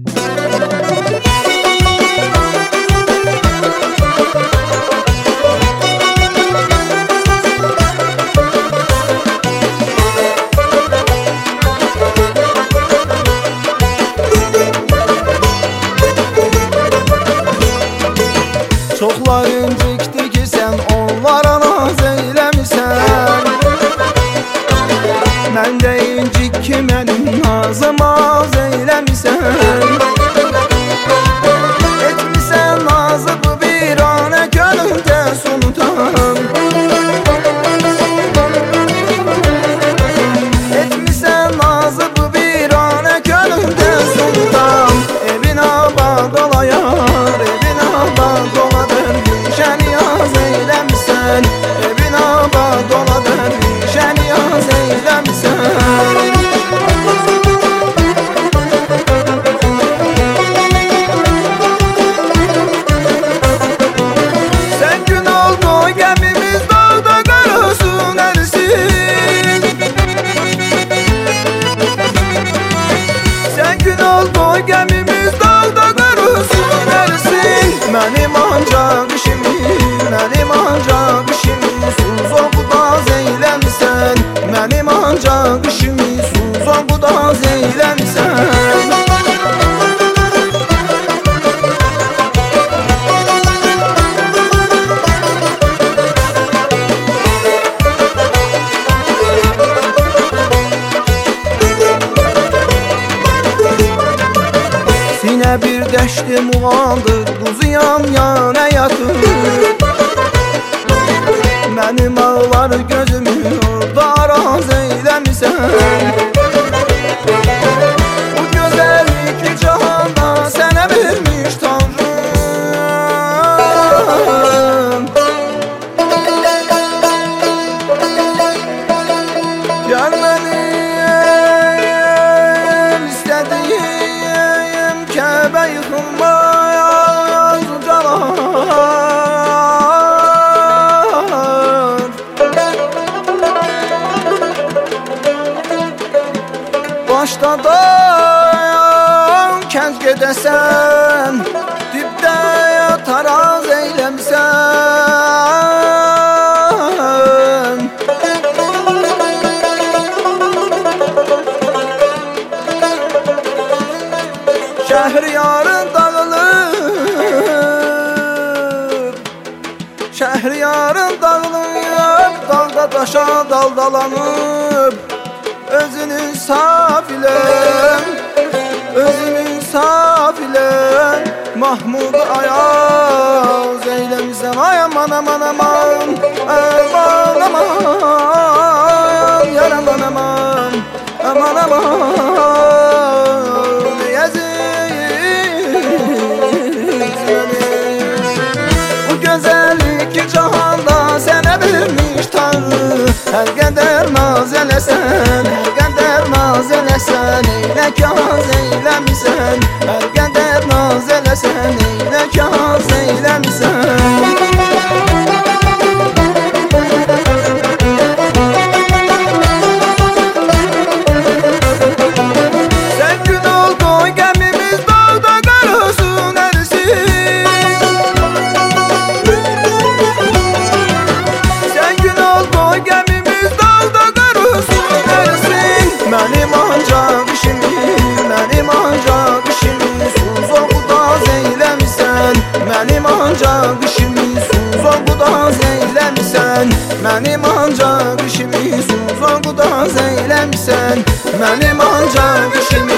Çoxlar incikdi ki sən onlara naz eyləmisən. Mən də incik ki mənim nazıma az eyləmisən. Etmisən nazı bu bir anə gönüldə sunutam. Etmisən nazı bu bir anə gönüldə sunutam. Evin abad olayar, evin abad oladır, gülşən yaz eyləmisən. Evin abad oladır, gülşən yaz eyləmisən. Sən gün oldu gəmimiz dağda qarasın ərisin. Sən gün oldu gəmimiz dağda qarasın ərisin. Mənim ancaq işimi, mənim ancaq işimi Suzovudaz eyləmisən. Mənim ancaq işimi Suzovudaz eyləmisən. Sinə bir dəşti muğandır, buzuyam yana yatır. Mənim ağlar gözümü orada araz eyləmisən. Bu gözəllikli cahanda sənə vermiş Tanrım. Gəl mənim istədiyim Kəbə yıxılmaz ucalar. Başda dayan kənd gedəsən, dibdə yatar az eyləmsən. Şəhriyarın dağılıb, şəhriyarın dağılıb, dalda daşa daldalanıb. Özünü saf ilə, özünü saf ilə Mahmud ayaz eyləmisən. Ay aman aman aman, aman aman, yar aman aman, aman aman, Yeziz bu gözəllik cahanda sənə vermiş Tanrı. Hər qədər naz eləsən, hər qədər naz eləsən, eylə ki az eyləmisən. Hər qədər naz eləsən, eylə ki az eyləmisən. Sən gün oldu gəmimiz dağda qarasın ərisin. Sən gün oldu gəmimiz dağda qarasın ərisin. Mənim ancaq işimi, mənim ancaq işimi Suzovudaz eyləmisən. Mənim ancaq işimi Suzovudaz eyləmisən. Mənim ancaq işimi Suzovudaz eyləmisən. Mənim ancaq işimi